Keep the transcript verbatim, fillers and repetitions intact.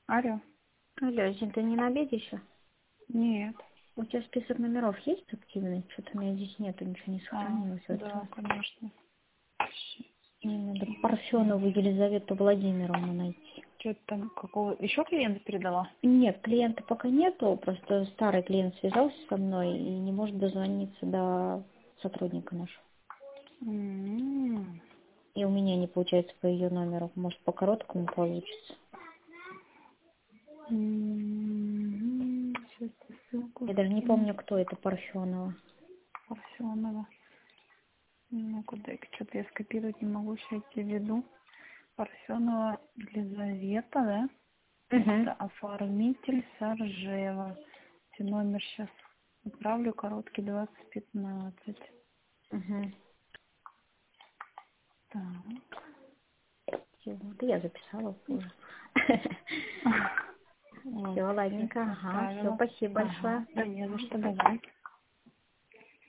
Алло. Алло, Зин, ты не на обеде еще? Нет. У тебя список номеров есть активный? Что-то у меня здесь нету, ничего не А, сохранилось в да, этом. конечно. Мне надо Парфенову Елизавету Владимировну найти. Что там, какого... Еще клиента передала? Нет, клиента пока нету, просто старый клиент связался со мной и не может дозвониться до сотрудника нашего. М. И у меня не получается по ее номеру. Может, по короткому получится. М. Сейчас я ссылку Я даже не скину. помню, кто это Парфенова. Парфенова. Ну, куда я что-то я скопировать не могу, сейчас я тебе веду. Парфенова Елизавета, да? Угу. Это оформитель Саржева. Номер сейчас отправлю, короткий двадцать пятнадцать. Угу. Так. Да я записала позже. Вот, Все, сейчас ладненько. Ага, все, отправила. спасибо Ага, большое. да не за что, давай.